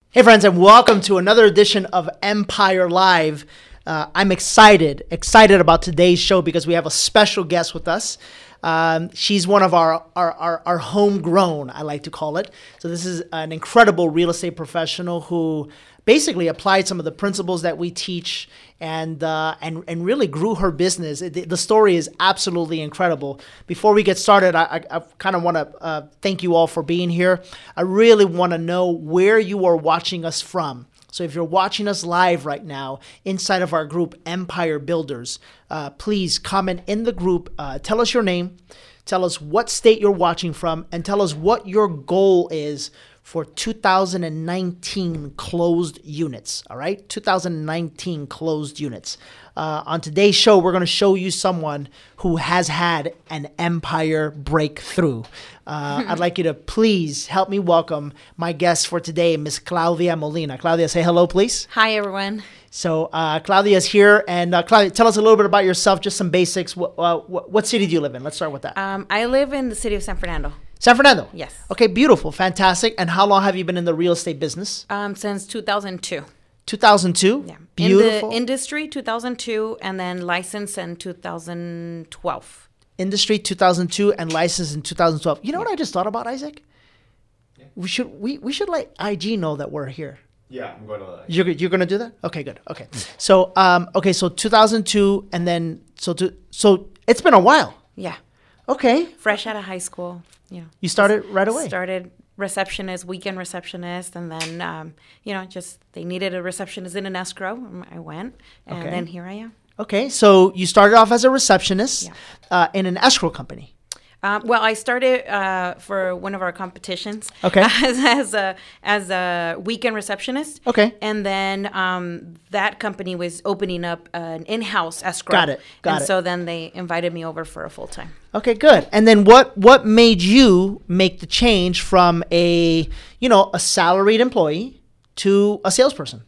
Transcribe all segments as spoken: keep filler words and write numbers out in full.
Hey friends, and welcome to another edition of Empire Live. Uh, I'm excited, excited about today's show because we have a special guest with us. Um, she's one of our, our, our, our homegrown, I like to call it. So this is an incredible real estate professional who basically applied some of the principles that we teach and uh, and and really grew her business. It, the story is absolutely incredible. Before we get started, I, I, I kind of want to uh, thank you all for being here. I really want to know where you are watching us from. So if you're watching us live right now inside of our group, Empire Builders, uh, please comment in the group. Uh, tell us your name. Tell us what state you're watching from. And tell us what your goal is for two thousand nineteen closed units, all right? two thousand nineteen closed units. Uh, on today's show, we're going to show you someone who has had an empire breakthrough. Uh, I'd like you to please help me welcome my guest for today, Miss Claudia Molina. Claudia, say hello, please. Hi, everyone. So uh, Claudia's here. And uh, Claudia, tell us a little bit about yourself, just some basics. What, uh, what, what city do you live in? Let's start with that. Um, I live in the city of San Fernando. San Fernando? Yes. Okay, beautiful, fantastic. And how long have you been in the real estate business? Um, since two thousand two. two thousand two? Yeah. Beautiful. In the industry, two thousand two, and then licensed in two thousand twelve. Industry, two thousand two, and licensed in two thousand twelve. You know yeah. what I just thought about, Isaac? Yeah. We should we, we should let I G know that we're here. Yeah, I'm going to let You're, you're going to do that? Okay, good. Okay. So, um, okay, so two thousand two, and then, so to, so it's been a while. Yeah. Okay. Fresh out of high school. You know, you started right away. Started receptionist, weekend receptionist, and then um, you know, just they needed a receptionist in an escrow. I went, and okay. then here I am. Okay, so you started off as a receptionist yeah. uh, in an escrow company. Um, well, I started uh, for one of our competitions okay. as, as a as a weekend receptionist. Okay. And then um, that company was opening up an in-house escrow. Got it. Got and it. so then they invited me over for a full time. Okay, good. And then what what made you make the change from a you know a salaried employee to a salesperson?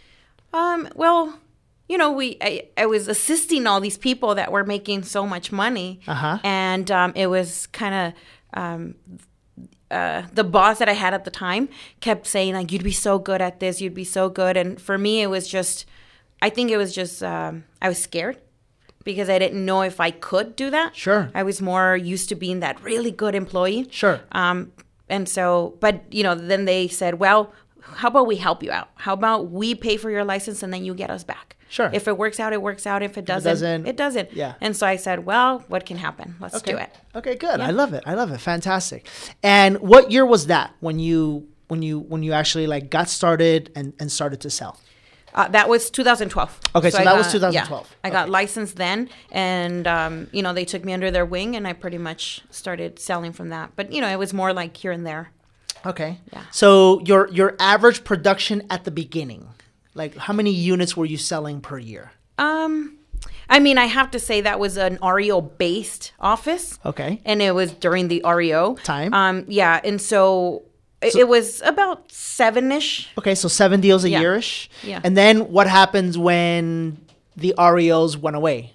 Um. Well. You know, we I, I was assisting all these people that were making so much money, uh-huh. and um, it was kind of um, uh, the boss that I had at the time kept saying like, "You'd be so good at this. You'd be so good." And for me, it was just, I think it was just um, I was scared because I didn't know if I could do that. Sure. I was more used to being that really good employee. Sure. Um, and so, but you know, then they said, "Well, how about we help you out? How about we pay for your license and then you get us back?" Sure. If it works out, it works out. If it doesn't, it doesn't, it doesn't. Yeah. And so I said, well, what can happen? Let's okay. do it. Okay, good. Yeah. I love it. I love it. Fantastic. And what year was that when you when you when you actually like got started and, and started to sell? Uh, that was two thousand twelve. Okay, so, so that got, was two thousand twelve. Yeah, I okay. got licensed then, and um, you know they took me under their wing, and I pretty much started selling from that. But you know it was more like here and there. Okay. Yeah. So your your average production at the beginning, like how many units were you selling per year? Um, I mean, I have to say that was an R E O-based office. Okay. And it was during the R E O. Time. Um, yeah, and so, it, so it was about seven-ish. Okay, so seven deals a yeah. year-ish. Yeah. And then what happens when the R E Os went away?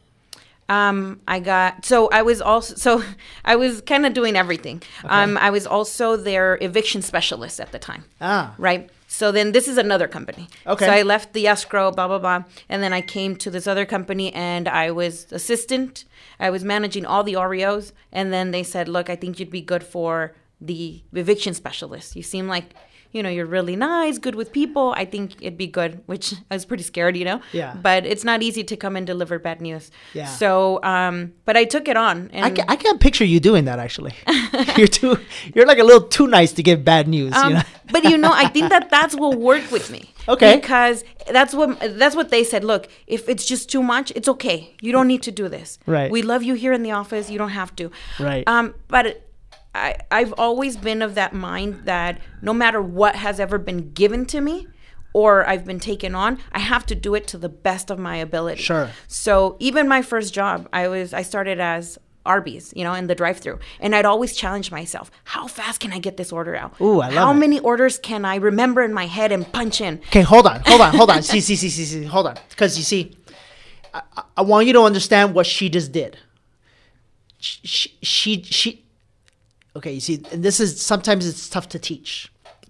Um, I got, so I was also, so I was kind of doing everything. Okay. Um, I was also their eviction specialist at the time. Ah. Right? So then this is another company. Okay. So I left the escrow, blah, blah, blah. And then I came to this other company and I was assistant. I was managing all the R E Os. And then they said, look, I think you'd be good for the eviction specialist. You seem like, you know, you're really nice, good with people. I think it'd be good, which I was pretty scared, you know. Yeah. But it's not easy to come and deliver bad news. Yeah. So, um, but I took it on. And I, ca- I can't picture you doing that, actually. you're too, you're like a little too nice to give bad news. Um, you know? But you know, I think that that's what worked with me. Okay. Because that's what that's what they said. Look, if it's just too much, it's okay. You don't need to do this. Right. We love you here in the office. You don't have to. Right. Um, but I I've always been of that mind that no matter what has ever been given to me, or I've been taken on, I have to do it to the best of my ability. Sure. So even my first job, I was I started as Arby's, you know, in the drive-thru, and I'd always challenge myself: how fast can I get this order out? Ooh, I love How it. many orders can I remember in my head and punch in? Okay, hold on, hold on, hold on. see, see, see, see, see, hold on. Because you see, I, I want you to understand what she just did. She, she, she, okay, you see, and this is, sometimes it's tough to teach.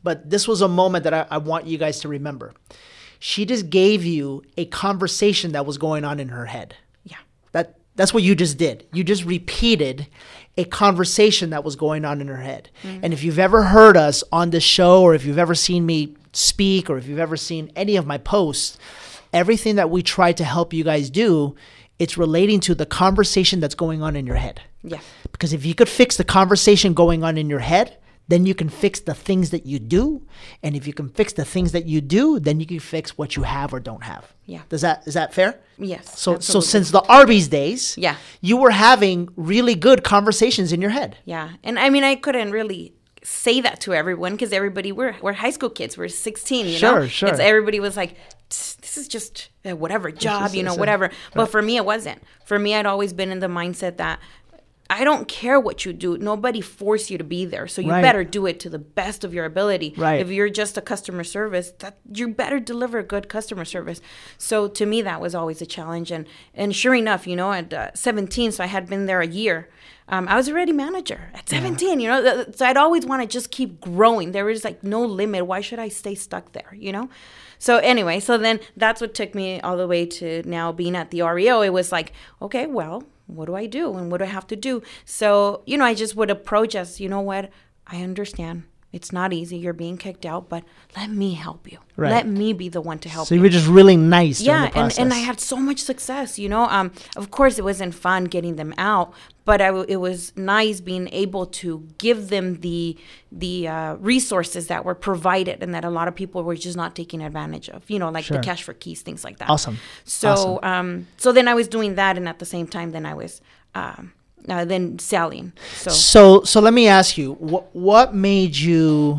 but this was a moment that I, I want you guys to remember. She just gave you a conversation that was going on in her head. Yeah. That that's what you just did. You just repeated a conversation that was going on in her head. Mm-hmm. And if you've ever heard us on this show, or if you've ever seen me speak, or if you've ever seen any of my posts, everything that we try to help you guys do, it's relating to the conversation that's going on in your head. Yeah. Because if you could fix the conversation going on in your head, then you can fix the things that you do. And if you can fix the things that you do, then you can fix what you have or don't have. Yeah. Does that, is that fair? Yes. So, absolutely. so since the Arby's days, yeah, you were having really good conversations in your head. Yeah. And I mean, I couldn't really say that to everyone because everybody, we're, we're high school kids. We're sixteen, you sure, know? Sure, sure. Everybody was like, this is just uh, whatever job, just, you know, a, whatever. Right. But for me, it wasn't. For me, I'd always been in the mindset that I don't care what you do. Nobody forced you to be there. So you right. better do it to the best of your ability. Right. If you're just a customer service, that you better deliver good customer service. So to me, that was always a challenge. And and sure enough, you know, at uh, seventeen, so I had been there a year. Um, I was already manager at seventeen, yeah. you know. So I'd always want to just keep growing. There was like no limit. Why should I stay stuck there, you know? So anyway, so then that's what took me all the way to now being at the R E O. It was like, okay, well, what do I do and what do I have to do? So, you know, I just would approach us, you know what, I understand. It's not easy. You're being kicked out, but let me help you. Right. Let me be the one to help so you. So you were just really nice during yeah, the process. and, and I had so much success, you know. Um, of course, it wasn't fun getting them out, but I w- it was nice being able to give them the the uh, resources that were provided and that a lot of people were just not taking advantage of, you know, like sure. the cash for keys, things like that. Awesome. So, awesome. Um, so then I was doing that, and at the same time, then I was... Um, Uh, then selling. So so so let me ask you, what what made you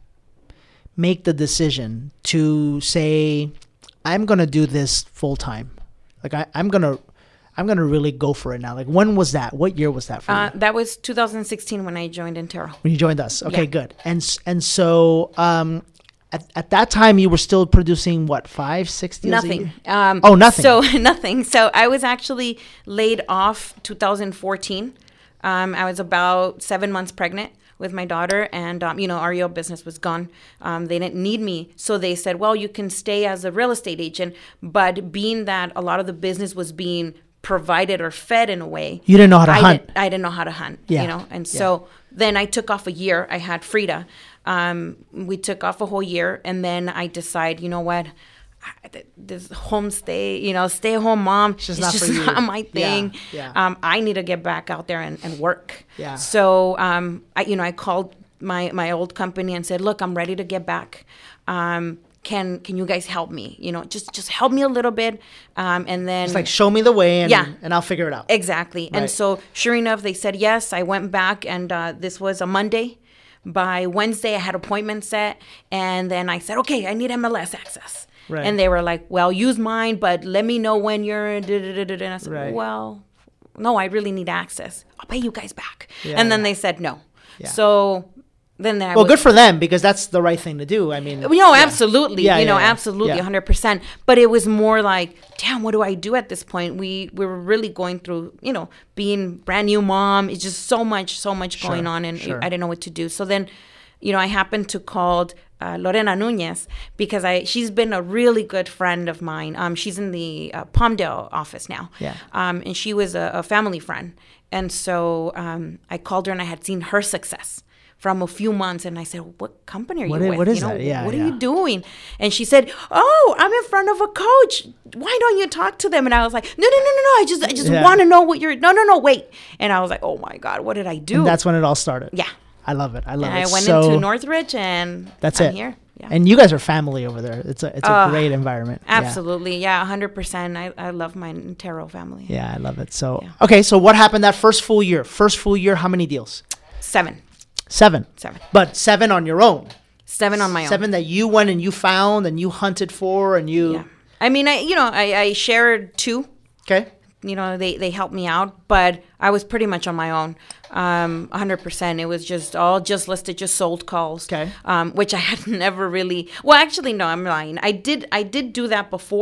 make the decision to say, I'm gonna do this full time? Like I, I'm gonna I'm gonna really go for it now. Like when was that? What year was that for uh, you? That was two thousand sixteen when I joined Intero. When you joined us. Okay, yeah. good. And and so um At, at that time, you were still producing, what, five, six deals Nothing. a year? Um, oh, nothing. So, nothing. So, I was actually laid off two thousand fourteen. Um, I was about seven months pregnant with my daughter, and, um, you know, R E O business was gone. Um, they didn't need me. So, they said, well, you can stay as a real estate agent. But being that a lot of the business was being provided or fed in a way. You didn't know how to I hunt. Didn't, I didn't know how to hunt, yeah. you know. And yeah. so, then I took off a year. I had Frida. Um, we took off a whole year, and then I decided, you know what, this homestay, you know, stay at home mom, it's just, it's not, just for you. not my thing. Yeah, yeah. Um, I need to get back out there and, and work. Yeah. So, um, I, you know, I called my, my old company and said, look, I'm ready to get back. Um, can can you guys help me? You know, just just help me a little bit. Um, and then it's like, show me the way and, yeah. and I'll figure it out. Exactly. Right. And so sure enough, they said yes. I went back, and uh, this was a Monday. By Wednesday, I had appointments set, and then I said, okay, I need M L S access. Right. And they were like, well, use mine, but let me know when you're, da-da-da-da-da. And I said, right. well, no, I really need access. I'll pay you guys back. Yeah, and then yeah. they said no. Yeah. So then I Well, was, good for them, because that's the right thing to do. I mean. No, yeah. absolutely. Yeah, you know, yeah, yeah. absolutely, yeah. one hundred percent. But it was more like, damn, what do I do at this point? We we were really going through, you know, being brand new mom. It's just so much, so much Sure, going on, and sure. I didn't know what to do. So then, you know, I happened to call uh, Lorena Nunez, because I she's been a really good friend of mine. Um, she's in the uh, Palmdale office now. Yeah. Um, and she was a, a family friend. And so um, I called her, and I had seen her success from a few months, and I said, what company are What you is- with? what is you know, that? Yeah, what yeah. are you doing? And she said, oh, I'm in front of a coach. Why don't you talk to them? And I was like, no, no, no, no, no. I just I just Yeah. want to know what you're, no, no, no, wait. And I was like, oh my God, what did I do? And that's when it all started. yeah. I love it. I love And it. I went so, into Northridge, and That's I'm it. here. Yeah. And you guys are family over there. It's a it's a Uh, great environment. Yeah. Absolutely. Yeah, one hundred percent. I, I love my Intero family. Yeah, I love it. So Yeah. okay, so what happened that first full year? First full year, how many deals? Seven. Seven. Seven. But seven on your own. Seven on my own. Seven that you went and you found and you hunted for and you. Yeah. I mean, I you know, I, I shared two. Okay. You know, they, they helped me out, but I was pretty much on my own, um, one hundred percent. It was just all just listed, just sold calls, Okay. um, which I had never really. Well, actually, no, I'm lying. I did I did do that before,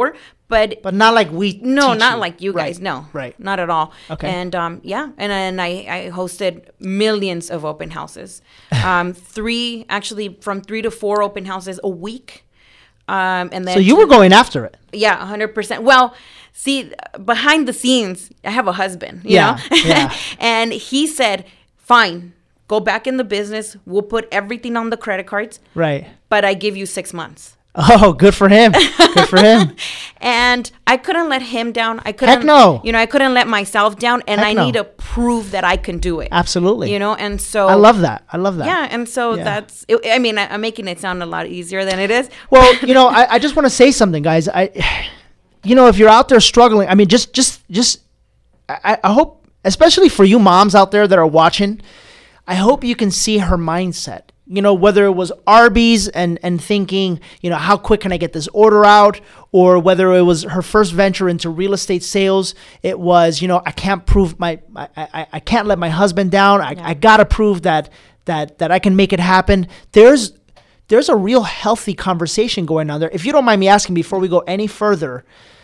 but But not like we no, teach not you. like you Right. guys. No, Right. not at all. Okay. And um, yeah, and then I, I hosted millions of open houses. Um, three, actually, from three to four open houses a week. Um, and then So you were going after it. yeah, a hundred percent. Well, see, behind the scenes, I have a husband. You Yeah, know, yeah. and he said, "Fine, go back in the business. We'll put everything on the credit cards, Right. but I give you six months." Oh, good for him. Good for him. And I couldn't let him down. I couldn't. Heck no. You know, I couldn't let myself down, and Heck I no. need to prove that I can do it. Absolutely. You know, and so I love that. I love that. Yeah, and so Yeah. that's. It, I mean, I, I'm making it sound a lot easier than it is. Well, you know, I, I just want to say something, guys. I, you know, if you're out there struggling, I mean, just, just, just, I, I hope, especially for you moms out there that are watching, I hope you can see her mindset. You know, whether it was Arby's and, and thinking, you know, how quick can I get this order out? Or whether it was her first venture into real estate sales, it was, you know, I can't prove my, I, I, I can't let my husband down. I, Yeah. I got to prove that, that, that I can make it happen. There's, there's a real healthy conversation going on there. If you don't mind me asking before we go any further,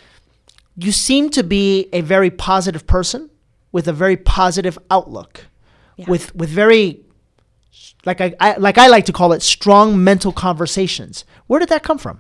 you seem to be a very positive person with a very positive outlook, Yeah. with, with very, like I, I like I like to call it strong mental conversations. Where did that come from?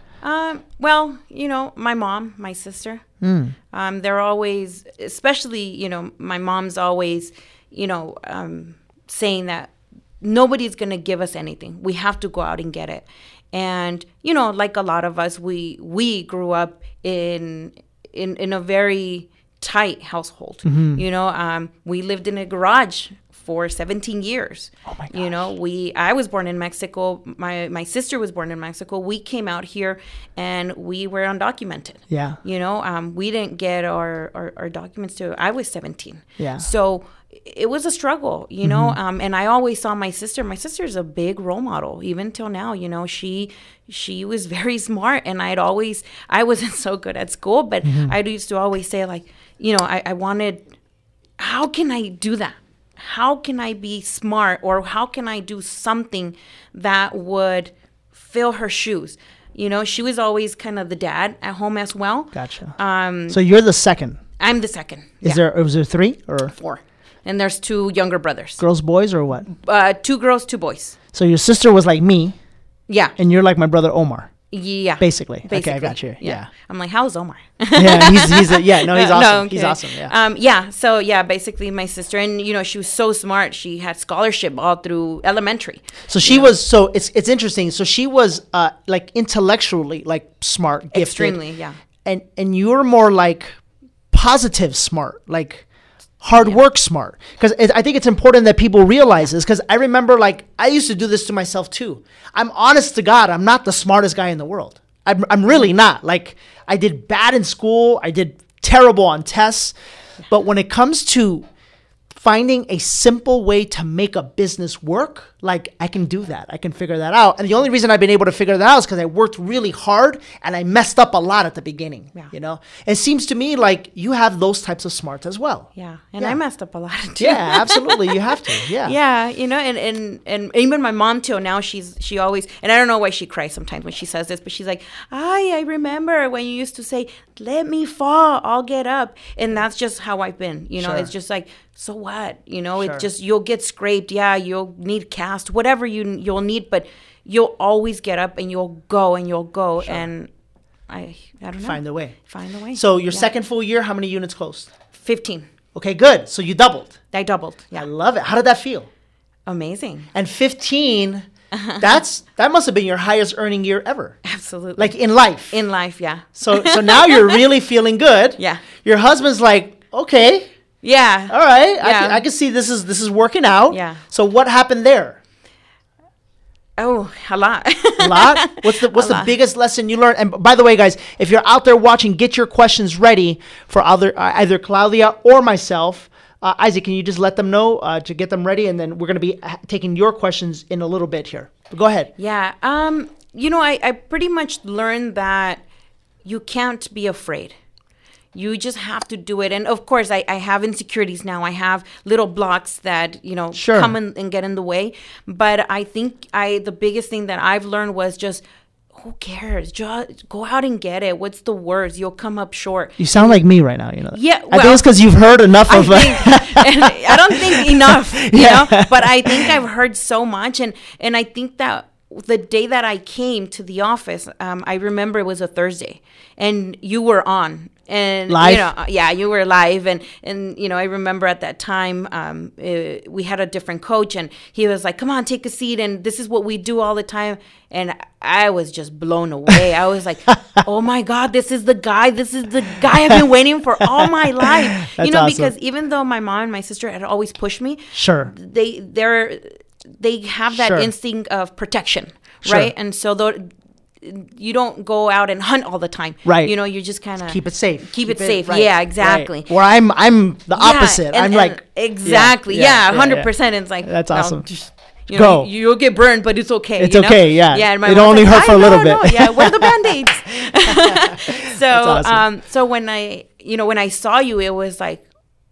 Um, well, you know, my mom, my sister, Mm. um, they're always, especially, you know, my mom's always, you know, um, saying that nobody's going to give us anything. We have to go out and get it. And, you know, like a lot of us, we, we grew up in, in, in a very tight household. Mm-hmm. You know, um, we lived in a garage for seventeen years. Oh my You know, we I was born in Mexico. My my sister was born in Mexico. We came out here and we were undocumented. Yeah. You know, um, we didn't get our, our, our documents to I was seventeen. Yeah. So it was a struggle, you know, um, and I always saw my sister. My sister's a big role model, even till now. You know, she she was very smart, and I'd always I wasn't so good at school, but I used to always say, like, you know, I, I wanted, how can I do that? How can I be smart, or how can I do something that would fill her shoes? You know, she was always kind of the dad at home as well. Gotcha. Um, So you're the second. I'm the second. Is Yeah. there was there three or Four. And there's two younger brothers. girls, boys, or what? Uh, two girls, two boys. So your sister was like me, Yeah. and you're like my brother Omar, Yeah. basically. Okay, I Basically. got you. Yeah. I'm like, how's Omar? Yeah, he's he's a, yeah, no, he's Uh, awesome. I'm he's kidding. awesome. Yeah. Um, yeah. So yeah, basically my sister, and you know, she was so smart. She had scholarship all through elementary. So she was so it's it's interesting. So she was uh like intellectually like smart, gifted. Extremely, yeah. And and you're more like positive smart, like hard work smart. Because I think it's important that people realize this. Because I remember like I used to do this to myself too. I'm honest to God, I'm not the smartest guy in the world. I'm I'm really not. Like I did bad in school. I did terrible on tests. But when it comes to finding a simple way to make a business work, like I can do that. I can figure that out. And the only reason I've been able to figure that out is because I worked really hard and I messed up a lot at the beginning. Yeah. You know, it seems to me like you have those types of smarts as well. Yeah. And Yeah. I messed up a lot too. Yeah, absolutely. You have to. Yeah. Yeah, you know, and, and and even my mom too. Now she's she always, and I don't know why she cries sometimes when she says this, but she's like, "I I remember when you used to say, 'Let me fall, I'll get up,'" and that's just how I've been. You know, Sure. it's just like, so what? You know, Sure. it just you'll get scraped. Yeah, you'll need cast, whatever you you'll need, but you'll always get up and you'll go and you'll go and I I don't know. Find a way. Find a way. So your Yeah. second full year, how many units closed? fifteen. Okay, good. So you doubled. I doubled. I Yeah. love it. How did that feel? Amazing. And fifteen, that's that must have been your highest earning year ever. Absolutely. Like in life. in life, yeah. So so now you're really feeling good. Yeah. Your husband's like, okay, Yeah. all right, I, Yeah. can, I can see this is this is working out. Yeah. So what happened there? Oh, a lot. A lot. What's the what's A the lot. biggest lesson you learned? And by the way, guys, if you're out there watching, get your questions ready for either uh, either Claudia or myself. Uh, Isaac, can you just let them know uh, to get them ready, and then we're going to be uh, taking your questions in a little bit here. But go ahead. Yeah. Um, you know, I, I pretty much learned that you can't be afraid. You just have to do it. And of course, I, I have insecurities now. I have little blocks that, you know, Sure. come in and get in the way. But I think I the biggest thing that I've learned was just who cares? Just go out and get it. What's the worst? You'll come up short. You sound like me right now, you know. Yeah, I think well, it's because you've heard enough I of. think, and I don't think enough, you Yeah. know. But I think I've heard so much, and and I think that the day that I came to the office, um, I remember it was a Thursday, and you were on. And Live? you know, yeah, you were live, and and you know, I remember at that time um, uh, we had a different coach, and he was like, "Come on, take a seat," and this is what we do all the time. And I was just blown away. I was like, "Oh my God, this is the guy! This is the guy I've been waiting for all my life." That's you know, awesome. because even though my mom and my sister had always pushed me, Sure. they they're they have that Sure. instinct of protection, Sure. right? And so though. You don't go out and hunt all the time, Right. You know, you just kind of Keep it safe. Keep, it safe. right, Yeah, exactly. right. Where I'm, I'm the Yeah, opposite. and- I'm and like exactly. yeah, Yeah, yeah, hundred yeah. percent. It's like That's no, awesome. just, you know, Go. you, you'll get burned, but it's okay. It's you know? okay, yeah. Yeah. And my It'll mom's only like, hurt for "I a little know, bit." no, yeah, wear the band-aids. so, awesome. um, so when I, you know, when I saw you, it was like,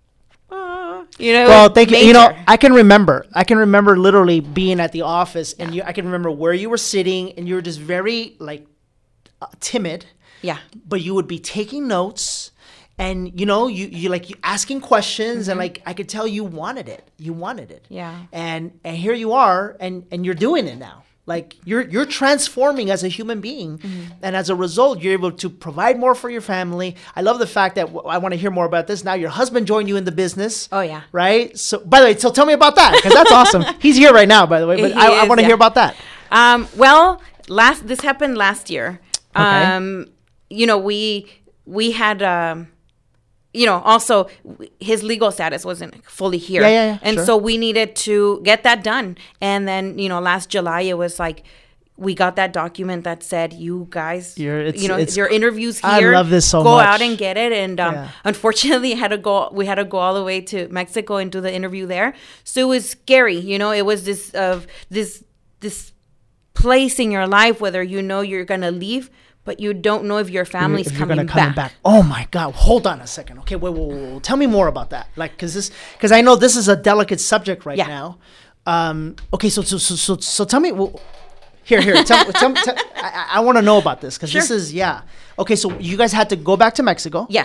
uh, you know. Well, thank you. You know, major. I can remember. I can remember literally being at the office, and you. I can remember where you were sitting, and you were just very like uh, timid. Yeah. But you would be taking notes, and you know, you you like you asking questions, and like I could tell you wanted it. You wanted it. Yeah. And and here you are, and and you're doing it now. Like you're you're transforming as a human being, and as a result, you're able to provide more for your family. I love the fact that w- I want to hear more about this. Now your husband joined you in the business. Oh, yeah. Right. So by the way, so tell me about that, because that's awesome. He's here right now, by the way. But He I, I is, want to yeah. hear about that. Um, well, last this happened last year. Okay. Um, you know, we we had um, you know, also w- his legal status wasn't fully here. Yeah, yeah, yeah, And sure. so we needed to get that done. And then, you know, last July it was like we got that document that said, you guys, You're- it's- you know, it's- your interview's I here. love this so Go much. out and get it. And um, Yeah. unfortunately, had to go. We had to go all the way to Mexico and do the interview there. So it was scary. You know, it was this of this this place in your life, whether you know you're gonna leave, but you don't know if your family's If you're coming gonna come back. back. Oh my God! Hold on a second. Okay, wait, wait, wait, wait. Tell me more about that. Like, cause this, cause I know this is a delicate subject right Yeah. now. Um, okay, so so so so, so tell me. Well, here, here. Tell, tell, tell, I, I want to know about this, because this Sure. is yeah. Okay, so you guys had to go back to Mexico. Yeah,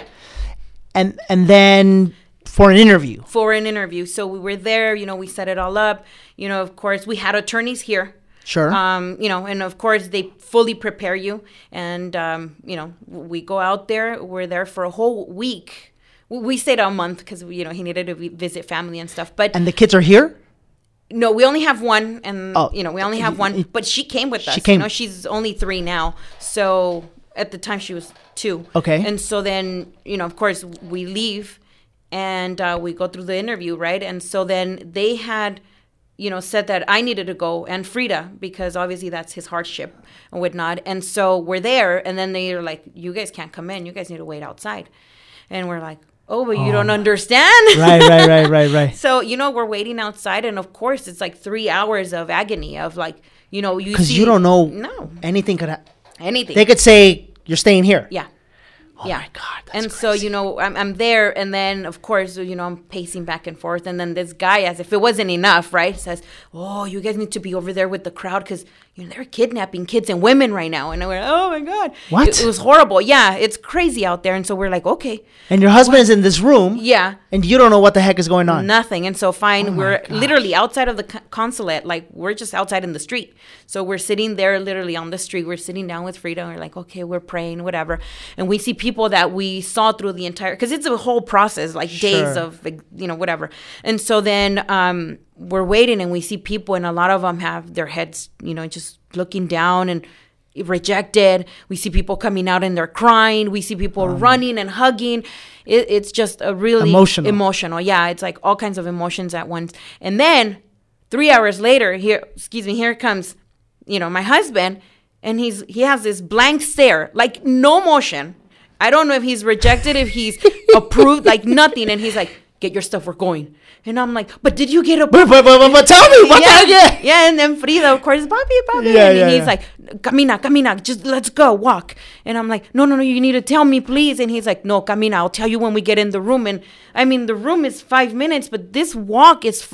And and then for an interview. for an interview. So we were there. You know, we set it all up. You know, of course, we had attorneys here. Sure. Um, you know, and of course they fully prepare you. And um, you know, we go out there. We're there for a whole week. We- We stayed a month because you know he needed to vi- visit family and stuff. But and the kids are here. no, we only have one, and Oh. you know we only have one. But she came with us. She came. You know, she's only three now. So at the time she was two. Okay. And so then you know, of course, we leave, and uh, we go through the interview, right? And so then they had, you know, said that I needed to go, and Frida, because obviously that's his hardship and whatnot. And so we're there, and then they're like, "You guys can't come in. You guys need to wait outside." And we're like, "Oh, but you don't understand." Right, right, right, right, right. So, you know, we're waiting outside, and of course, it's like three hours of agony of like, you know, you Because see- you don't know. no Anything could happen. anything. They could say you're staying here. yeah. Oh yeah. my God. That's and so, crazy. you know, I'm, I'm there, and then of course, you know, I'm pacing back and forth, and then this guy, as if it wasn't enough, right, says, "Oh, you guys need to be over there with the crowd because you know they're kidnapping kids and women right now." And we're, "Oh my God, What? It, it was horrible. Yeah, it's crazy out there." And so we're like, "Okay, And your husband is in this room. yeah." And you don't know what the heck is going on. Nothing. And so fine, Oh my we're gosh. literally outside of the co- consulate, like we're just outside in the street. So we're sitting there literally on the street. We're sitting down with Frida, and we're like, okay, we're praying, whatever. And we see people that we saw through the entire, because it's a whole process, like days Sure. of, like, you know, whatever. And so then um, we're waiting, and we see people, and a lot of them have their heads, you know, just looking down and rejected. We see people coming out and they're crying. We see people running and hugging. It, it's just a really Emotional. emotional. Yeah, it's like all kinds of emotions at once. And then three hours later, here, excuse me, here comes, you know, my husband, and he's he has this blank stare, like no motion. I don't know if he's rejected, if he's approved, like nothing. And he's like, "Get your stuff, we're going." And I'm like, "But did you get a?" But, but, but, but, but tell me, what yeah, the heck? yeah, and then Frida, of course, papi, papi, Yeah, and yeah, he's yeah. like, "Camina, camina, just let's go, walk." And I'm like, "No, no, no, you need to tell me, please." And he's like, "No, camina, I'll tell you when we get in the room." And I mean, the room is five minutes, but this walk is forever.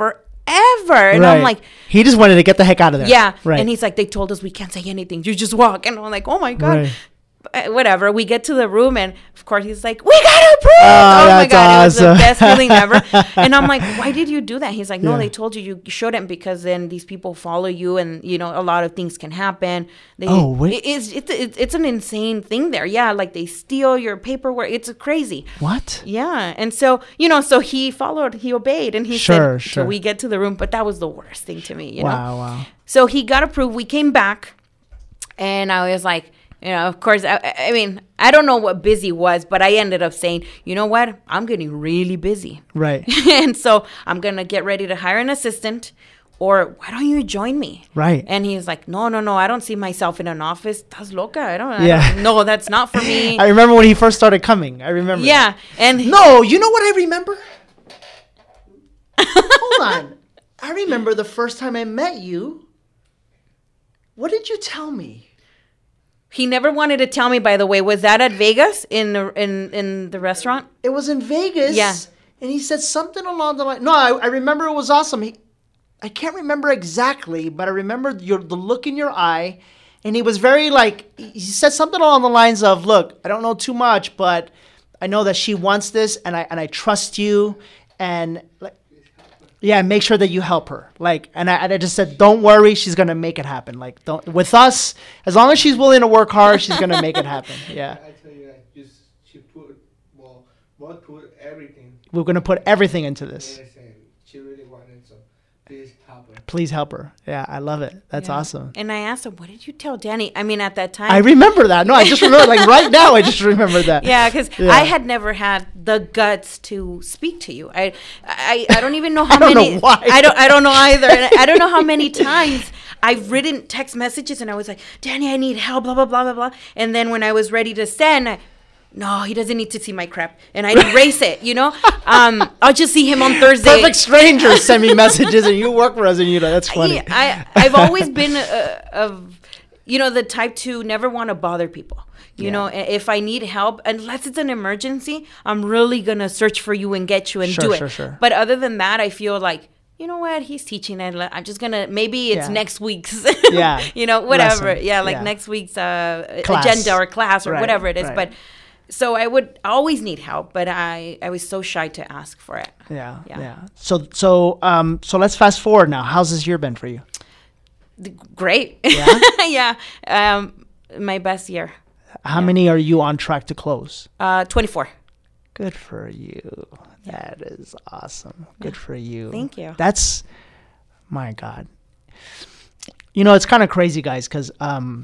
ever. And Right. I'm like, he just wanted to get the heck out of there. yeah. Right. And he's like, they told us we can't say anything. You just walk. And I'm like, oh my God. Right. Uh, Whatever. We get to the room, and of course he's like, "We got approved!" Oh, Oh, my that's God, it was the awesome. best feeling ever. And I'm like, "Why did you do that?" He's like, "No, Yeah. they told you you shouldn't, because then these people follow you, and you know a lot of things can happen." They, Oh, wait. it- it's, it's it's it's an insane thing there. Yeah, like they steal your paperwork. It's crazy. What? Yeah, and so you know, so he followed, he obeyed, and he Sure, said, sure. "So we get to the room," but that was the worst thing to me. You know. Wow, wow. So he got approved. We came back, and I was like, you know, of course, I, I mean, I don't know what busy was, but I ended up saying, you know what? I'm getting really busy. Right. And so I'm going to get ready to hire an assistant, or why don't you join me? Right. And he's like, no, no, no, I don't see myself in an office. That's loca. I don't, Yeah. I don't no, that's not for me. I remember when he first started coming. I remember. Yeah. And No, you know what I remember? Hold on. I remember the first time I met you. What did you tell me? he never wanted to tell me, by the way. Was that at Vegas in the, in, in the restaurant? It was in Vegas. Yeah. And he said something along the line. No, I, I remember it was awesome. He, I can't remember exactly, but I remember your the look in your eye. And he was very like, he said something along the lines of, look, I don't know too much, but I know that she wants this, and I and I trust you. And like, yeah, make sure that you help her. Like, and I, and I just said, don't worry, she's gonna make it happen. Like, don't with us, as long as she's willing to work hard, she's gonna make it happen. Yeah, I tell you, I just she put well, what put everything. we're gonna put everything into this. And I said she really wanted, so please help her. Please help her. Yeah, I love it. That's Yeah. awesome. And I asked him, what did you tell Danny? I mean, at that time. I remember that. No, I just remember, like right now, I just remember that. Yeah, because Yeah. I had never had the guts to speak to you. I, I, I don't even know how I don't know many. why. I don't. I don't know either. And I don't know how many times I've written text messages and I was like, Danny, I need help. Blah blah blah blah blah. And then when I was ready to send, I, no, he doesn't need to see my crap, and I erase it. You know, um, I'll just see him on Thursday. Perfect strangers send me messages, and you work for us, and you know that's funny. Yeah, I I've always been a, of, you know, the type to never want to bother people. You Yeah. know, i- if I need help, unless it's an emergency, I'm really gonna search for you and get you and Sure, do it. sure, sure. But other than that, I feel like, you know what, he's teaching it. I'm just gonna, maybe it's Yeah. next week's. Yeah. You know, whatever. Lesson. Yeah, like Yeah. next week's uh, Class. agenda or class or Right, whatever it is. right. But so I would always need help, but I I was so shy to ask for it. Yeah, Yeah. yeah. So, so, um, so let's fast forward now. How's this year been for you? The- Great. Yeah? Yeah. Um, my best year. How many are you on track to close? Uh, twenty-four. Good for you. That is awesome. Good for you. Thank you. That's, my God. You know, it's kind of crazy, guys, because, um,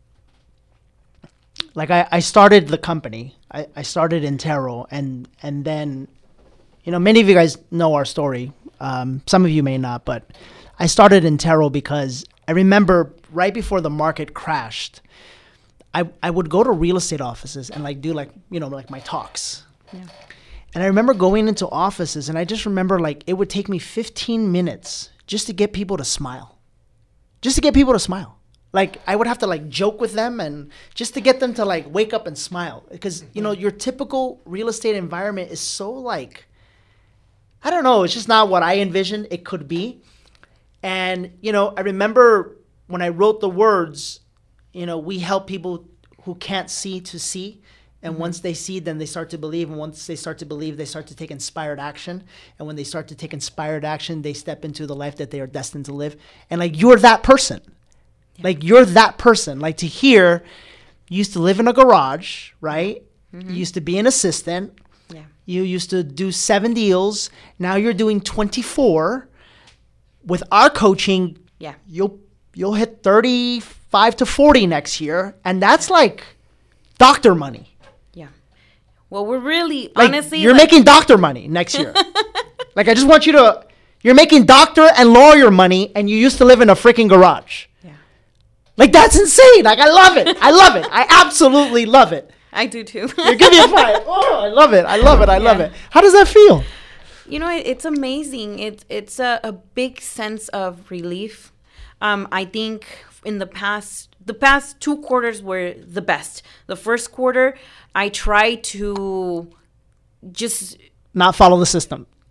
like, I, I started the company. I, I started Intero, and and then, you know, many of you guys know our story. Um, some of you may not, but I started Intero because I remember right before the market crashed, I, I would go to real estate offices and, like, do, like, you know, like my talks. Yeah. And I remember going into offices, and I just remember, like, it would take me fifteen minutes just to get people to smile. Just to get people to smile. Like, I would have to, like, joke with them and just to get them to, like, wake up and smile. Because, you know, your typical real estate environment is so, like, I don't know. It's just not what I envisioned it could be. And, you know, I remember when I wrote the words, you know, we help people who can't see to see. And once they see, then they start to believe. And once they start to believe, they start to take inspired action. And when they start to take inspired action, they step into the life that they are destined to live. And, like, you're that person. Like, you're that person. Like, to hear, you used to live in a garage, right? You used to be an assistant. Yeah. You used to do seven deals. Now you're doing twenty-four. With our coaching, Yeah. you'll you'll hit thirty-five to forty next year. And that's like doctor money. Yeah. Well, we're really, Like, honestly. you're like- making doctor money next year. Like, I just want you to, you're making doctor and lawyer money, and you used to live in a freaking garage. Yeah. Like, that's insane. Like, I love it. I love it. I absolutely love it. I do too. Here, give me a five. Oh, I love it. I love it. I love Yeah. it. How does that feel? You know, it, it's amazing. It's it's a, a big sense of relief. Um, I think in the past, the past two quarters were the best. The first quarter, I tried to just Not follow the system.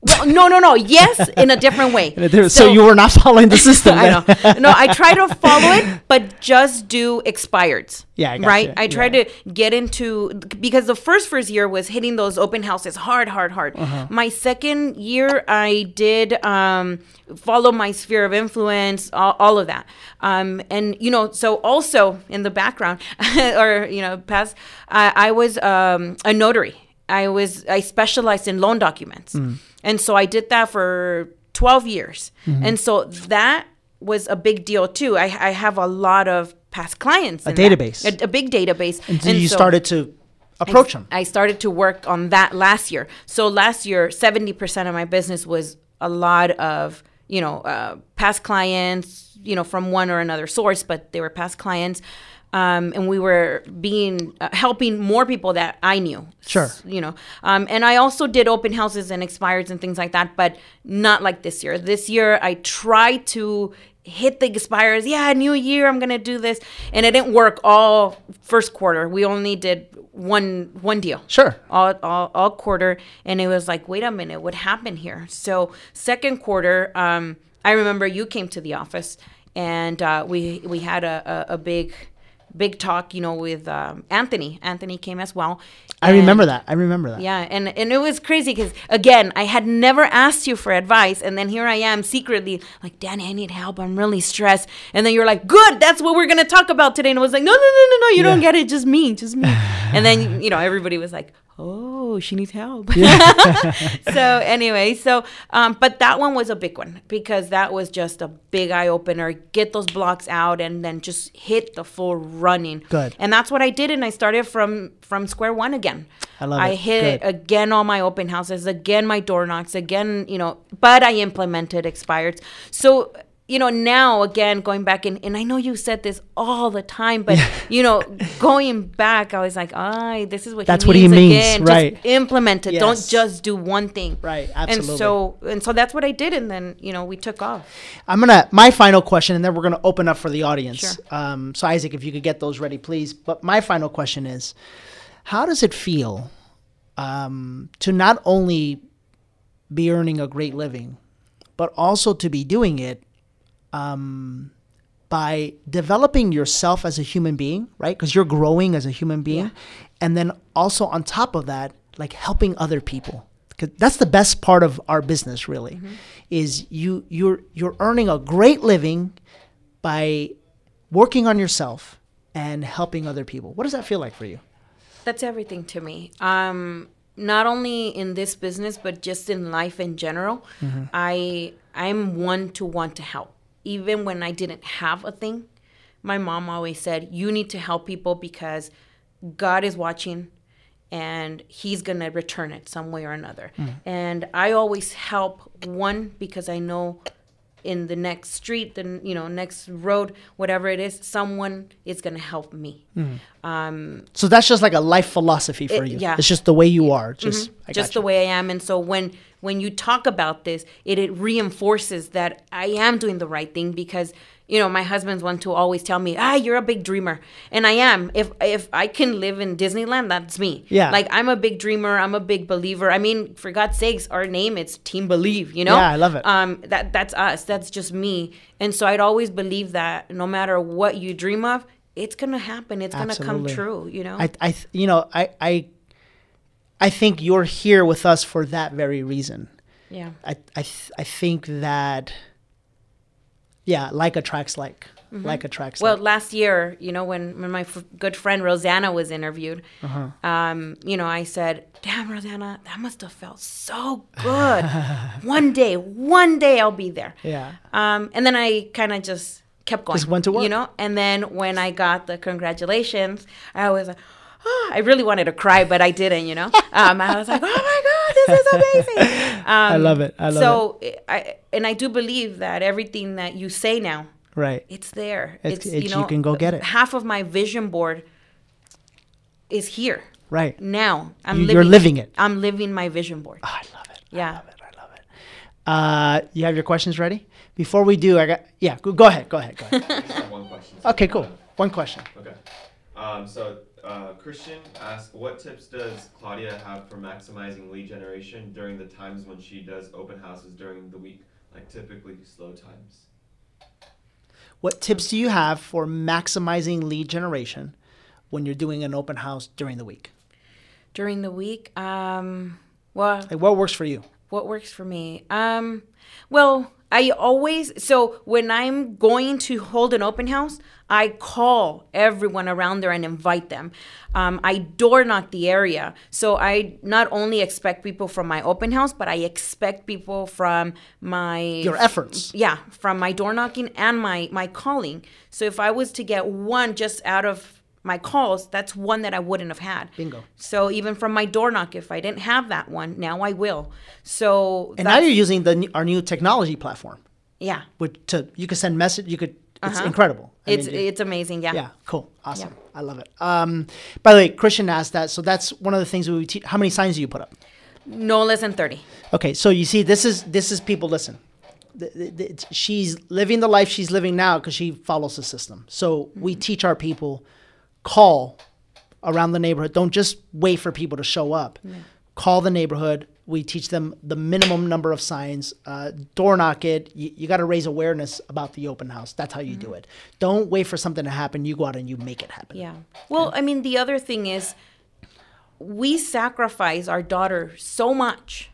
Well, no, no, no. Yes, in a different way. so, so you were not following the system. I know. No, I try to follow it, but just do expireds. Yeah, I got right. you. I tried yeah. to get into because the first first year was hitting those open houses hard, hard, hard. Uh-huh. My second year, I did um, follow my sphere of influence, all, all of that. Um, and you know, so also in the background, or you know, past, I, I was um, a notary. I was I specialized in loan documents. Mm. And so I did that for twelve years. Mm-hmm. And so that was a big deal too. I, I have a lot of past clients. A database. A, a big database. And, and you so started to approach I, them. I started to work on that last year. So last year, seventy percent of my business was a lot of, you know, uh, past clients, you know, from one or another source, but they were past clients. Um, and we were being uh, helping more people that I knew. Sure. You know, um, and I also did open houses and expireds and things like that, but not like this year. This year, I tried to hit the expires. Yeah, new year, I'm gonna do this, and it didn't work all first quarter. We only did one one deal. Sure. All all, all quarter, and it was like, wait a minute, what happened here? So second quarter, um, I remember you came to the office, and uh, we we had a, a, a big. big talk, you know, with um, Anthony. Anthony came as well. I remember that. I remember that. Yeah, and, and it was crazy because, again, I had never asked you for advice, and then here I am secretly like, Danny, I need help. I'm really stressed. And then you're like, good, that's what we're going to talk about today. And I was like, no, no, no, no, no, you yeah. don't get it. Just me, just me. And then, you know, everybody was like, oh, she needs help. Yeah. So anyway, so, um, but that one was a big one because that was just a big eye opener. Get those blocks out and then just hit the full running. Good. And that's what I did. And I started from, from square one again. I love I it. I hit Good. it again, all my open houses, again, my door knocks, again, you know, but I implemented expireds. So, you know, now again, going back in, and I know you said this all the time, but, you know, going back, I was like, ah, this is what that's he what means he means, again. right. Just implement it. Yes. Don't just do one thing. Right, absolutely. And so, and so that's what I did. And then, you know, we took off. I'm going to, my final question, and then we're going to open up for the audience. Sure. Um, so Isaac, if you could get those ready, please. But my final question is, how does it feel um, to not only be earning a great living, but also to be doing it Um, by developing yourself as a human being, right? Because you're growing as a human being. Yeah. And then also on top of that, like helping other people. Because that's the best part of our business, really, mm-hmm. is you, you're, you're earning a great living by working on yourself and helping other people. What does that feel like for you? That's everything to me. Um, not only in this business, but just in life in general. Mm-hmm. I, I'm one to want to help. Even when I didn't have a thing, my mom always said, you need to help people because God is watching and he's going to return it some way or another. Mm. And I always help, one, because I know in the next street, the you know next road, whatever it is, someone is going to help me. Mm. Um, so that's just like a life philosophy for it, you. Yeah. It's just the way you are. Just, mm-hmm. I just gotcha. the way I am. And so when when you talk about this, it, it reinforces that I am doing the right thing because, you know, my husband's one to always tell me, ah, you're a big dreamer. And I am. If if I can live in Disneyland, that's me. Yeah. Like, I'm a big dreamer. I'm a big believer. I mean, for God's sakes, our name, it's Team Believe, you know? Yeah, I love it. Um, that That's us. That's just me. And so I'd always believe that no matter what you dream of, it's going to happen. It's going to come true, you know? I, I, you know, I, I, I think you're here with us for that very reason. Yeah. I, I, I think that, yeah, like attracts like. Mm-hmm. Like attracts well, like. last year, you know, when, when my f- good friend Rosanna was interviewed, uh-huh. um, you know, I said, damn, Rosanna, that must have felt so good. One day, one day I'll be there. Yeah. Um, and then I kind of just kept going. Just went to work. You know, and then when I got the congratulations, I was like, oh, I really wanted to cry, but I didn't, you know. Um, I was like, oh my God, this is amazing. Um, I love it. I love so it. So, I, and I do believe that everything that you say now, right, it's there. It's, it's, it's you know, you can go get it. Half of my vision board is here. Right. Now. I'm you, living You're living it. I'm living my vision board. Oh, I love it. Yeah. I love it. I love it. Uh, you have your questions ready? Before we do, I got, yeah, go, go ahead. Go ahead. Go ahead. I just have one question. Okay, cool. One question. Okay. Um, so uh, Christian asked, what tips does Claudia have for maximizing lead generation during the times when she does open houses during the week, like typically slow times? What tips do you have for maximizing lead generation when you're doing an open house during the week? During the week, um, well, Like what works for you? what works for me? Um, well, I always, so when I'm going to hold an open house, I call everyone around there and invite them. Um, I door knock the area. So I not only expect people from my open house, but I expect people from my... Your efforts. Yeah, from my door knocking and my, my calling. So if I was to get one just out of my calls, that's one that I wouldn't have had. Bingo. So even from my door knock, if I didn't have that one, now I will. So And now you're using the our new technology platform, yeah, which to you can send message. You could. It's Uh-huh. incredible. I it's mean, you- it's amazing. Yeah. yeah, cool, awesome. I love it. Um, by the way, Christian asked that, so that's one of the things we teach. How many signs do you put up? No less than thirty. Okay, so you see, this is this is people. Listen, the, the, the, she's living the life she's living now because she follows the system. So Mm-hmm. we teach our people, call around the neighborhood. Don't just wait for people to show up. Call the neighborhood. We teach them the minimum number of signs. Uh, door knock it. You, you got to raise awareness about the open house. That's how you Mm-hmm. do it. Don't wait for something to happen. You go out and you make it happen. Yeah. Well, I mean, the other thing is, we sacrifice our daughter so much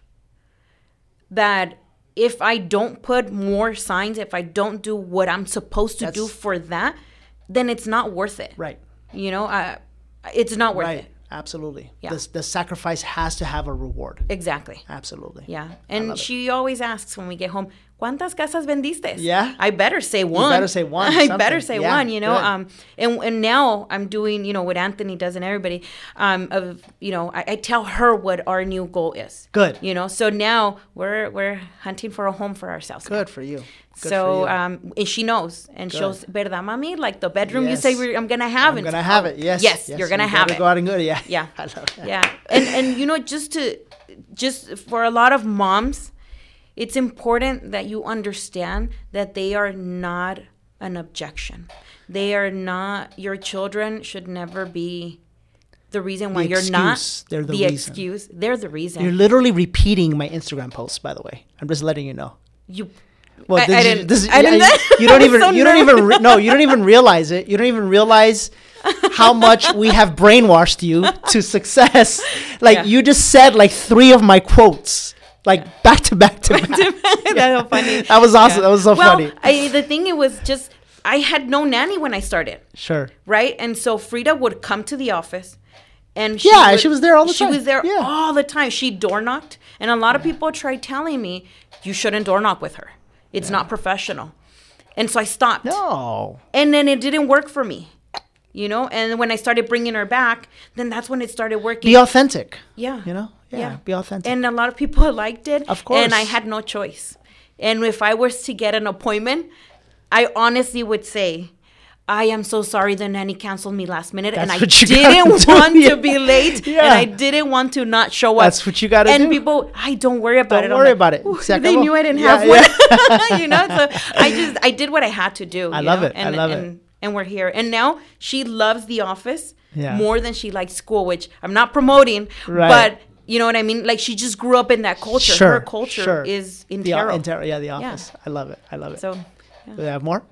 that if I don't put more signs, if I don't do what I'm supposed to do That's- for that, then it's not worth it. Right. You know, uh, it's not worth Right. it. Absolutely. Yeah. The, the sacrifice has to have a reward. Exactly. Absolutely. Yeah. love And it. she always asks when we get home, ¿cuántas casas vendiste? Yeah. I better say one. better say one, I something. better say Yeah, one, you know. good. Um and and now I'm doing, you know, what Anthony does and everybody, um, of you know, I, I tell her what our new goal is. Good. You know, so now we're we're hunting for a home for ourselves. now. Good for you. Good so for you. um and she knows and she'll Good. verdad mami, like the bedroom Yes. you say we're, I'm gonna have I'm and gonna have it. Yes. yes, you're gonna you have gotta it. Go out and go. Yeah. Yeah. I love it. Yeah. And and you know, just to just for a lot of moms, it's important that you understand that they are not an objection. They are not, your children should never be the reason why The you're not excuse. They're the reason. excuse. They're the reason. You're literally repeating my Instagram posts, by the way. I'm just letting you know. you Well, I- this I is- didn't- this is- I didn't- yeah, you don't I was even so you don't even nervous. re- no you don't even realize it. You don't even realize how much we have brainwashed you to success. Like Yeah. you just said like three of my quotes, like back to back to back. That's so funny. That was awesome. Yeah. That was so well, funny. I, the thing it was just I had no nanny when I started. Sure. Right? And so Frida would come to the office and she Yeah, would- she was there all the she time. was there Yeah. all the time. She door knocked. And a lot of people tried telling me, you shouldn't door knock with her. It's not professional. And so I stopped. No. And then it didn't work for me. You know? And when I started bringing her back, then that's when it started working. Be authentic. Yeah. You know? Yeah. Yeah. Be authentic. And a lot of people liked it. Of course. And I had no choice. And if I was to get an appointment, I honestly would say, I am so sorry the nanny canceled me last minute. That's and I what you didn't gotta do, want yeah. to be late. Yeah. And I didn't want to not show up. That's what you gotta and do. people, I don't worry about Don't it. I'm worry like, about it. "Ooh, Se they acabó." knew I didn't Yeah, have one. You know? So I just, I did what I had to do. I you love know? it. I And, love it. and, And we're here. And now she loves the office Yeah. more than she likes school, which I'm not promoting. Right. But you know what I mean? Like she just grew up in that culture. Sure, Her culture sure. is in The, Terrell. in Terrell, yeah, the office. I love it. I love it. So Do we have more?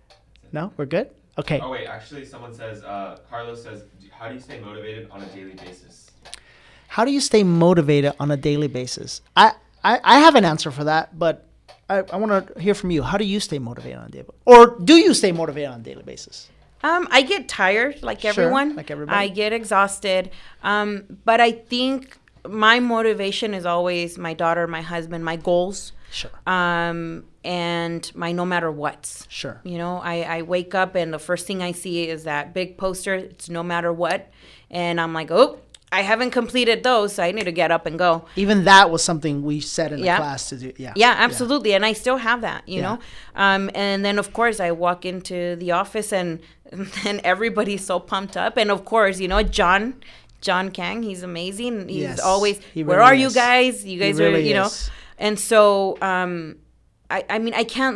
No? We're good? Okay. Oh wait, actually, someone says. Uh, Carlos says, "D- "How do you stay motivated on a daily basis?" How do you stay motivated on a daily basis? I, I, I have an answer for that, but I, I want to hear from you. How do you stay motivated on a daily basis? Or do you stay motivated on a daily basis? Um, I get tired, like Sure, everyone. like everybody. I get exhausted. Um, but I think my motivation is always my daughter, my husband, my goals. Sure. Um, and my no matter what. Sure. You know, I, I wake up and the first thing I see is that big poster. It's no matter what. And I'm like, oh, I haven't completed those, so I need to get up and go. Even that was something we said in Yeah. the class to do. Yeah. Yeah, absolutely. And I still have that, you Yeah. know. Um, and then, of course, I walk into the office and and everybody's so pumped up. And, of course, you know, John, John Kang, he's amazing. He's Yes, always, he where really are you is. guys? You He guys really are, you know. is. And so, um, I, I mean, I can't,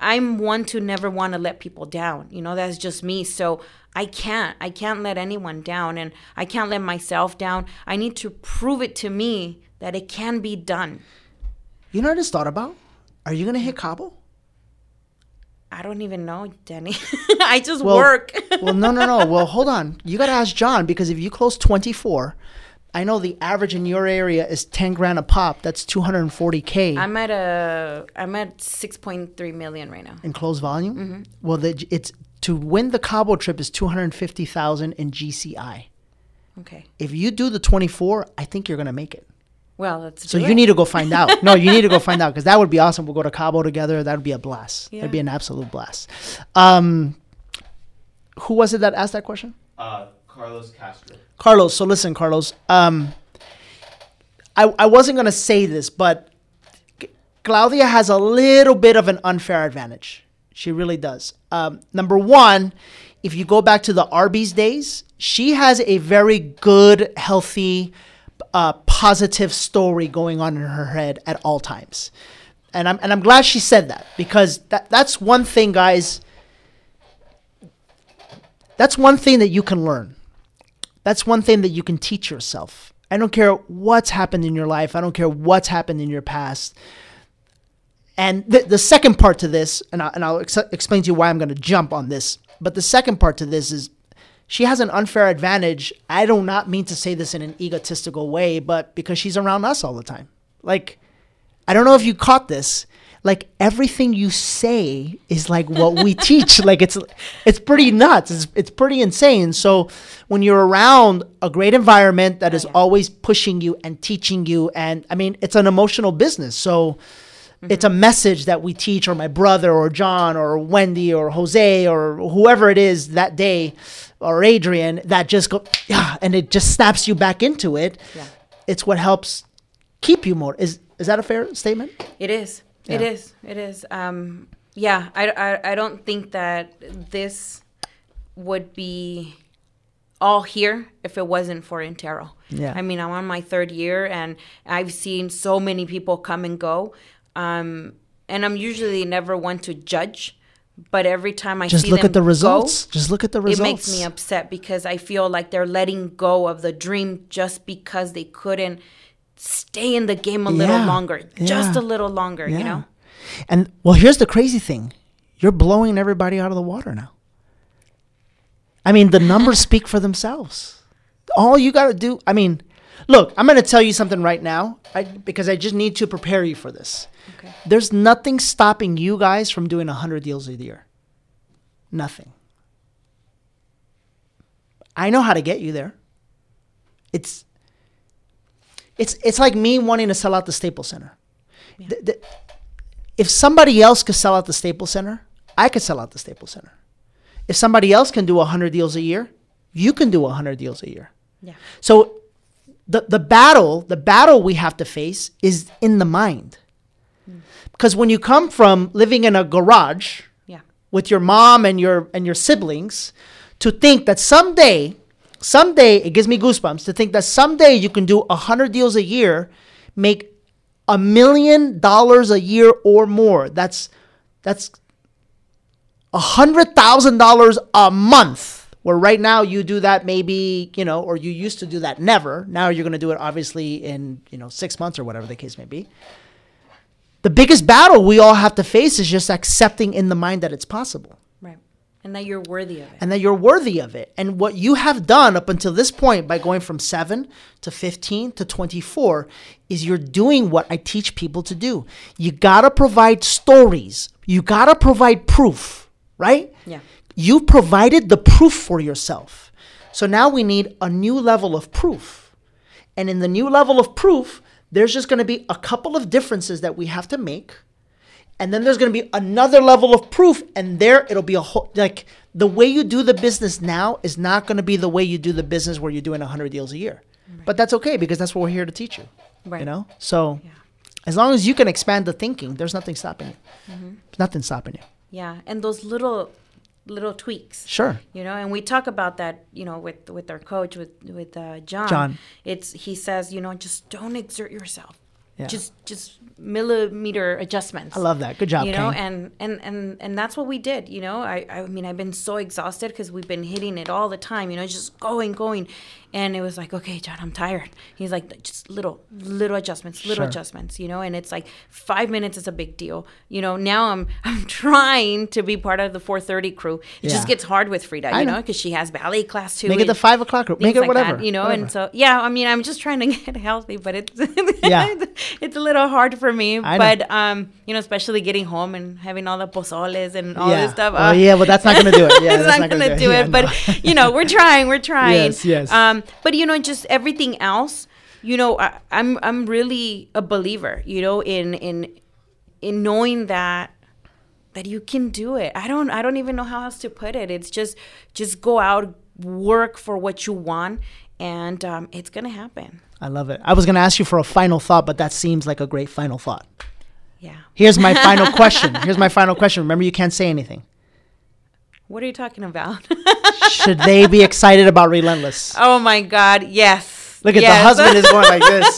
I'm one to never want to let people down. You know, that's just me. So I can't. I can't let anyone down, and I can't let myself down. I need to prove it to me that it can be done. You know what I just thought about? Are you going to hit Cabo? I don't even know, Danny. I just Well, work. well, no, no, no. Well, hold on. You got to ask John, because if you close twenty-four, I know the average in your area is ten grand a pop. That's two hundred forty K I'm at a. I'm at six point three million right now. in closed volume. Mm-hmm. Well, the, it's to win the Cabo trip is two hundred fifty thousand in G C I. Okay. If you do the twenty-four, I think you're going to make it. Well, let's. So do you it. need to go find out. No, you need to go find out, because that would be awesome. We'll go to Cabo together. That would be a blast. Yeah. That'd be an absolute blast. Um, who was it that asked that question? Uh, Carlos Castro. Carlos. So listen, Carlos. Um, I I wasn't gonna say this, but Claudia has a little bit of an unfair advantage. She really does. Um, number one, if you go back to the Arby's days, she has a very good, healthy, uh, positive story going on in her head at all times. And I'm and I'm glad she said that, because that that's one thing, guys. That's one thing that you can learn. That's one thing that you can teach yourself. I don't care what's happened in your life. I don't care what's happened in your past. And the, the second part to this, and, I, and I'll ex- explain to you why I'm going to jump on this, but the second part to this is she has an unfair advantage. I do not mean to say this in an egotistical way, but because she's around us all the time. Like, I don't know if you caught this. Like, everything you say is like what we teach. Like, it's it's pretty nuts. It's, it's pretty insane. So when you're around a great environment that is yeah. always pushing you and teaching you, and I mean, it's an emotional business. So it's a message that we teach, or my brother or John or Wendy or Jose or whoever it is that day, or Adrian, that just go, yeah, and it just snaps you back into it. Yeah. It's what helps keep you more. Is is that a fair statement? It is. Yeah. It is. It is. Um, yeah, I, I, I don't think that this would be all here if it wasn't for Intero. Yeah. I mean, I'm on my third year, and I've seen so many people come and go. Um, and I'm usually never one to judge, but every time I Just see look them at the results. go, Just look at the results. it makes me upset, because I feel like they're letting go of the dream just because they couldn't stay in the game a little Yeah, longer, just yeah, a little longer, you yeah. know? And well, here's the crazy thing. You're blowing everybody out of the water now. I mean, the numbers speak for themselves. All you got to do, I mean, look, I'm going to tell you something right now, I, because I just need to prepare you for this. Okay. There's nothing stopping you guys from doing one hundred deals a year. Nothing. I know how to get you there. It's it's it's like me wanting to sell out the Staples Center. Yeah. The- the- if somebody else could sell out the Staples Center, I could sell out the Staples Center. If somebody else can do one hundred deals a year, you can do one hundred deals a year. Yeah. So the the battle, the battle we have to face is in the mind. Because when you come from living in a garage Yeah. with your mom and your and your siblings, to think that someday, someday, it gives me goosebumps to think that someday you can do one hundred deals a year, make a million dollars a year or more. That's that's one hundred thousand dollars a month. Where right now you do that maybe, you know, or you used to do that never. Now you're going to do it obviously in, you know, six months or whatever the case may be. The biggest battle we all have to face is just accepting in the mind that it's possible. Right. And that you're worthy of it. And that you're worthy of it. And what you have done up until this point by going from seven to fifteen to twenty-four is you're doing what I teach people to do. You got to provide stories. You got to provide proof, right? Yeah. You provided the proof for yourself. So now we need a new level of proof. And in the new level of proof, there's just going to be a couple of differences that we have to make. And then there's going to be another level of proof. And there it'll be a whole, like the way you do the business now is not going to be the way you do the business where you're doing one hundred deals a year. Right. But that's okay, because that's what we're here to teach you. Right. You know? So Yeah. as long as you can expand the thinking, there's nothing stopping you. Mm-hmm. There's nothing stopping you. Yeah. And those little little tweaks. Sure. You know, and we talk about that, you know, with with our coach, with with uh, John. John. It's he says, you know, just don't exert yourself. Yeah. just just millimeter adjustments. I love that. Good job, You know, Kane. and, and, and, and that's what we did, you know. I, I mean, I've been so exhausted because we've been hitting it all the time, you know, just going, going. And it was like, okay, John, I'm tired. He's like, just little, little adjustments, little Sure. adjustments, you know. And it's like five minutes is a big deal, you know. Now I'm I'm trying to be part of the four thirty crew. It Yeah. just gets hard with Frida, I you know. know, because she has ballet class too. Make it and the five o'clock. Make things it like whatever. that, you know. whatever. And so, yeah, I mean, I'm just trying to get healthy, but it's Yeah. it's a little hard for me. I know. But um, you know, especially getting home and having all the pozoles and all yeah. this stuff. Oh uh, yeah, well that's not gonna do it. Yeah, it's that's not, gonna gonna do Yeah, it. no. But you know, we're trying. We're trying. Yes, yes. Um, but you know, just everything else. You know, I, I'm I'm really a believer. You know, in in in knowing that that you can do it. I don't I don't even know how else to put it. It's just just go out, work for what you want, and um, it's gonna happen. I love it. I was gonna ask you for a final thought, but that seems like a great final thought. Yeah. Here's my final question. Here's my final question. Remember, you can't say anything. What are you talking about? Should they be excited about Relentless? Oh my God, yes. Look at yes. the husband is going like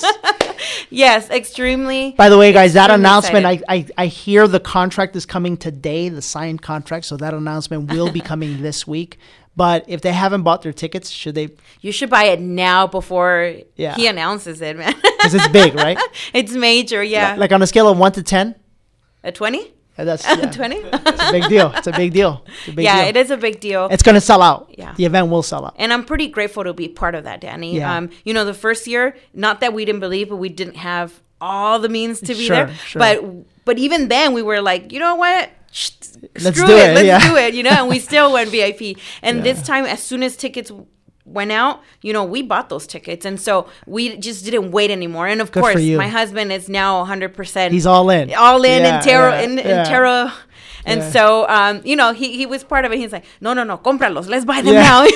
this. Yes, extremely. By the way, guys, that Extremely announcement, I, excited. I I hear the contract is coming today, the signed contract. So that announcement will be coming this week. But if they haven't bought their tickets, should they? You should buy it now before Yeah. he announces it, man. Because it's big, right? It's major, yeah. Like on a scale of one to ten, A twenty? that's yeah, twenty? it's a big deal. It's a big deal. It's a big Yeah, deal. it is a big deal. It's going to sell out. Yeah. The event will sell out. And I'm pretty grateful to be part of that, Danny. Yeah. Um, you know, the first year, not that we didn't believe, but we didn't have all the means to be Sure, there. sure. But but even then, we were like, you know what? Shh, Let's screw do it. it, Let's yeah. do it. You know, and we still went V I P. And Yeah. this time, as soon as tickets went out, you know, we bought those tickets. And so we just didn't wait anymore. And of Good for course, you. my husband is now one hundred percent. He's all in. all in Yeah, and tarot yeah, in, yeah. in tarot. And Yeah. so, um, you know, he, he was part of it. He's like, no, no, no, cómpralos. Let's buy them Yeah. now.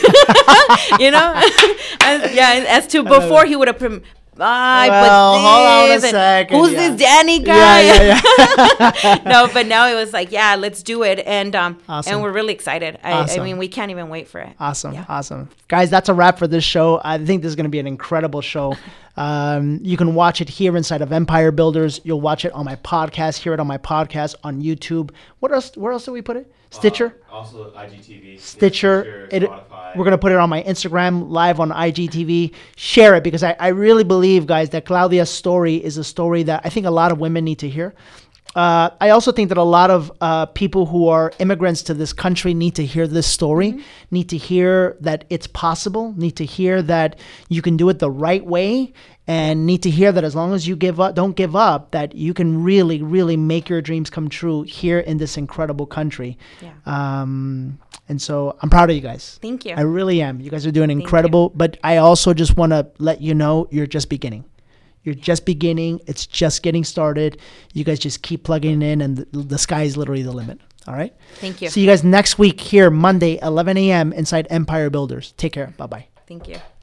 You know? As, yeah, and as to before, he would have prim- I Well, put hold on a this and second, who's yeah. this Danny guy? Yeah, yeah, No, but now it was like, yeah, let's do it. And um, Awesome. and we're really excited. I, Awesome. I mean, we can't even wait for it. Awesome. Yeah. Awesome. Guys, that's a wrap for this show. I think this is going to be an incredible show. Um, you can watch it here inside of Empire Builders. You'll watch it on my podcast, hear it on my podcast, on YouTube. What else? Where else do we put it? Stitcher? Uh, also I G T V. yeah, Stitcher. It, Spotify. we're going to put it on my Instagram, live on I G T V. Share it because I, I really believe, guys, that Claudia's story is a story that I think a lot of women need to hear. Uh, I also think that a lot of uh, people who are immigrants to this country need to hear this story, Mm-hmm. need to hear that it's possible, need to hear that you can do it the right way, and need to hear that as long as you give up, don't give up, that you can really, really make your dreams come true here in this incredible country. Yeah. Um, and so I'm proud of you guys. Thank you. I really am. You guys are doing you. incredible, but I also just want to let you know you're just beginning. You're just beginning. It's just getting started. You guys just keep plugging in, and the, the sky is literally the limit. All right? Thank you. See you guys next week here, Monday, eleven a.m. inside Empire Builders. Take care. Bye-bye. Thank you.